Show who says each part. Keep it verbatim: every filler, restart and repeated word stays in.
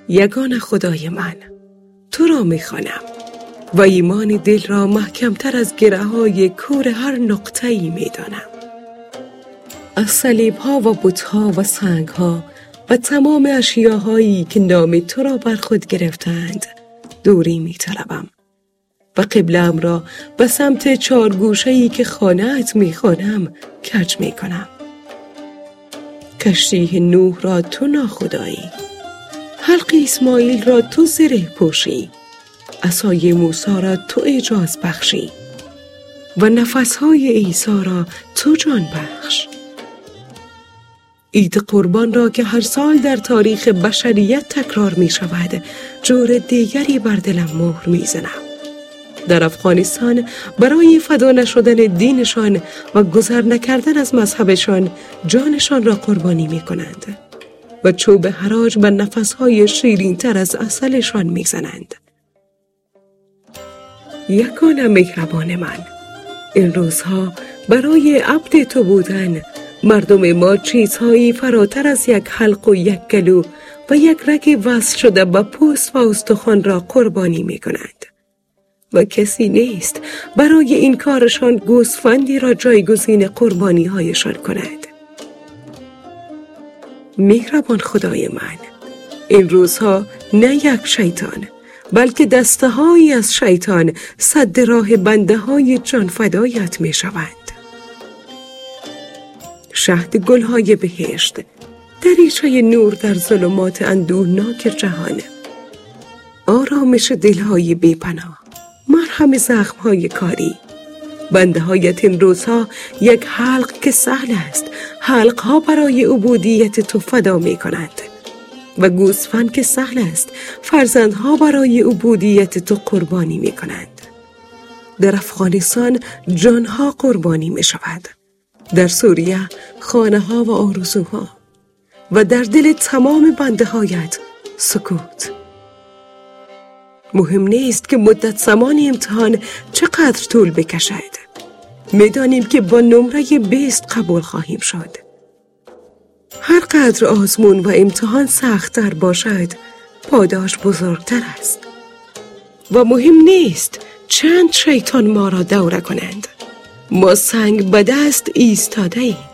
Speaker 1: یگان خدای من، تو را می‌خوانم و ایمان دل را محکمتر از گره‌های کور هر نقطه‌ای می‌دانم. از صلیب‌ها و بت‌ها و سنگ‌ها و تمام اشیاهایی که نام تو را بر خود گرفتند دوری می‌طلبم و قبله‌ام را به سمت چارگوشه‌ای که خانه‌ات می‌خوانم کج می‌کنم. کشتی نوح را تو ناخدایی، حلق اسماعیل را تو زره پوشی، عصای موسی را تو اعجاز بخشی و نفسهای عیسی را تو جان بخش. عید قربان را که هر سال در تاریخ بشریت تکرار می شود، جور دیگری بر دلم مهر می زنم. در افغانستان برای فدا نشدن دینشان و گذر نکردن از مذهبشان جانشان را قربانی می کنند و چوب حراج و نفسهای شیرین تر از عسلشان می زنند. یگانه مهربان من، این روزها برای عبد تو بودن مردم ما چیزهایی فراتر از یک حلق و یک گلو و یک رگ وصل شده با پوست و استخوان را قربانی می کنند و کسی نیست برای این کارشان گوسفندی را جایگزین قربانی هایشان کند. مهربان خدای من، این روزها نه یک شیطان بلکه دسته هایی از شیطان سد راه بنده های جان فدایت می شوند. شهد گل های بهشت، دریچه نور در ظلمات اندوهناک جهان، آرامش دل های بی‌پناه، مرهم زخم های کاری. بنده هایت این روزها یک حلق که سهل است، حلق ها برای عبودیت تو فدا می کنند و گوسفند که سهل است، فرزندها برای عبودیت تو قربانی می کنند. در افغانستان جانها قربانی می شود، در سوریه خانه ها و آرزوها و در دل تمام بنده هایت سکوت. مهم نیست که مدت زمان امتحان چقدر طول بکشد. میدانیم که با نمره بیست قبول خواهیم شد. هر قدر آزمون و امتحان سخت‌تر باشد، پاداش بزرگتر است. و مهم نیست چند شیطان ما را دوره کنند. ما سنگ به دست ایستاده ایم.